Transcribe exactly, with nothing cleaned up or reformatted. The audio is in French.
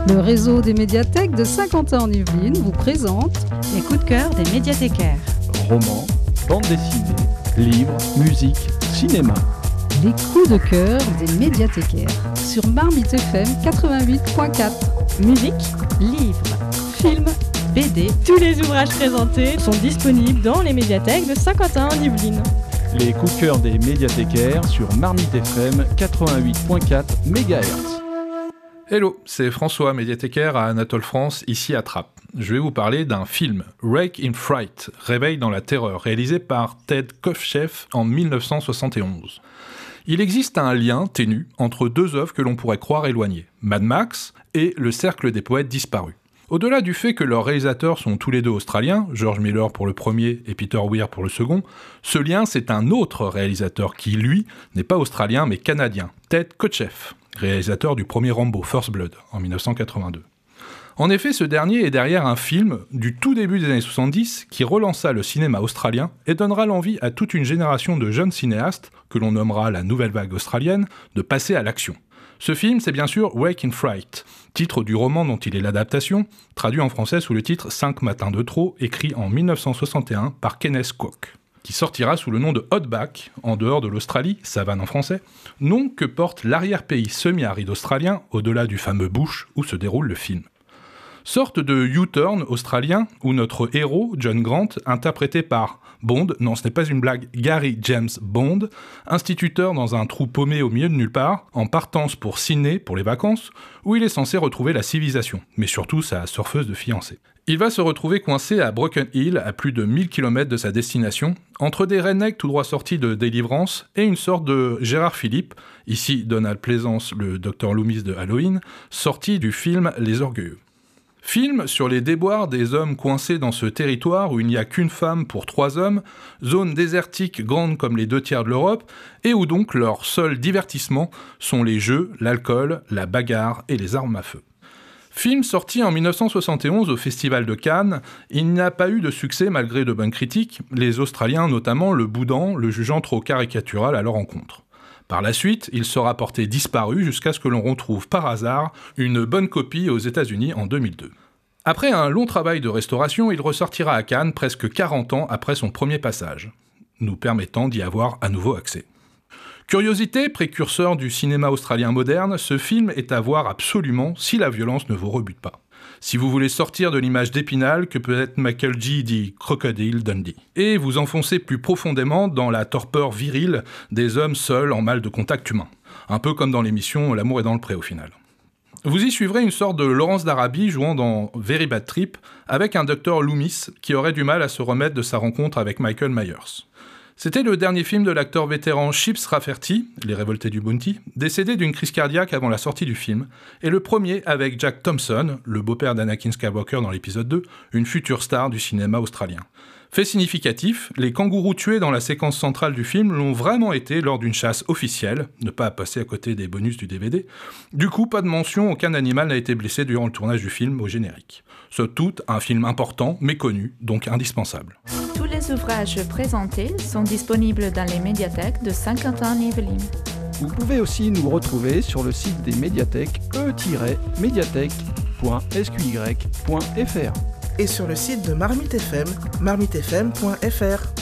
Le réseau des médiathèques de Saint-Quentin-en-Yvelines vous présente les coups de cœur des médiathécaires. Romans, bande dessinée, livres, musique, cinéma. Les coups de cœur des médiathécaires sur Marmite F M quatre-vingt-huit point quatre. Musique, livres, films, B D, tous les ouvrages présentés sont disponibles dans les médiathèques de Saint-Quentin-en-Yvelines. Les coups de cœur des médiathécaires sur Marmite F M quatre-vingt-huit point quatre mégahertz. Hello, c'est François, médiathécaire à Anatole France, ici à Trappes. Je vais vous parler d'un film, Wake in Fright, Réveil dans la terreur, réalisé par Ted Kosgeff en dix-neuf cent soixante et onze. Il existe un lien ténu entre deux œuvres que l'on pourrait croire éloignées, Mad Max et Le Cercle des poètes disparus. Au-delà du fait que leurs réalisateurs sont tous les deux australiens, George Miller pour le premier et Peter Weir pour le second, ce lien c'est un autre réalisateur qui, lui, n'est pas australien mais canadien, Ted Kosgeff, réalisateur du premier Rambo, First Blood, en dix-neuf cent quatre-vingt-deux. En effet, ce dernier est derrière un film du tout début des années soixante-dix qui relança le cinéma australien et donnera l'envie à toute une génération de jeunes cinéastes, que l'on nommera la nouvelle vague australienne, de passer à l'action. Ce film, c'est bien sûr Wake in Fright, titre du roman dont il est l'adaptation, traduit en français sous le titre Cinq matins de trop, écrit en dix-neuf cent soixante et un par Kenneth Koch, qui sortira sous le nom de Outback, en dehors de l'Australie, savane en français, nom que porte l'arrière-pays semi-aride australien, au-delà du fameux bush où se déroule le film. Sorte de U-turn australien où notre héros, John Grant, interprété par Bond, non ce n'est pas une blague, Gary James Bond, instituteur dans un trou paumé au milieu de nulle part, en partance pour Sydney pour les vacances, où il est censé retrouver la civilisation, mais surtout sa surfeuse de fiancée. Il va se retrouver coincé à Broken Hill, à plus de mille kilomètres de sa destination, entre des rednecks tout droit sortis de Délivrance et une sorte de Gérard Philippe, ici Donald Pleasance, le docteur Loomis de Halloween, sorti du film Les Orgueilleux. Film sur les déboires des hommes coincés dans ce territoire où il n'y a qu'une femme pour trois hommes, zone désertique grande comme les deux tiers de l'Europe, et où donc leur seul divertissement sont les jeux, l'alcool, la bagarre et les armes à feu. Film sorti en dix-neuf cent soixante et onze au Festival de Cannes, il n'a pas eu de succès malgré de bonnes critiques, les Australiens notamment le boudant, le jugeant trop caricatural à leur encontre. Par la suite, il sera porté disparu jusqu'à ce que l'on retrouve par hasard une bonne copie aux États-Unis en deux mille deux. Après un long travail de restauration, il ressortira à Cannes presque quarante ans après son premier passage, nous permettant d'y avoir à nouveau accès. Curiosité, précurseur du cinéma australien moderne, ce film est à voir absolument si la violence ne vous rebute pas. Si vous voulez sortir de l'image d'Épinal que peut être Michael G. dit Crocodile Dundee, et vous enfoncer plus profondément dans la torpeur virile des hommes seuls en mal de contact humain. Un peu comme dans l'émission L'amour est dans le pré au final. Vous y suivrez une sorte de Laurence d'Arabie jouant dans Very Bad Trip avec un docteur Loomis qui aurait du mal à se remettre de sa rencontre avec Michael Myers. C'était le dernier film de l'acteur vétéran Chips Rafferty, Les Révoltés du Bounty, décédé d'une crise cardiaque avant la sortie du film, et le premier avec Jack Thompson, le beau-père d'Anakin Skywalker dans l'épisode deux, une future star du cinéma australien. Fait significatif, les kangourous tués dans la séquence centrale du film l'ont vraiment été lors d'une chasse officielle, ne pas passer à côté des bonus du D V D. Du coup, pas de mention, aucun animal n'a été blessé durant le tournage du film au générique. Ce tout, un film important, méconnu, donc indispensable. Tous les ouvrages présentés sont disponibles dans les médiathèques de Saint-Quentin-en-Yvelines. Vous pouvez aussi nous retrouver sur le site des médiathèques e tiret médiathèque point s q y point f r et sur le site de Marmite F M, marmite f m point f r.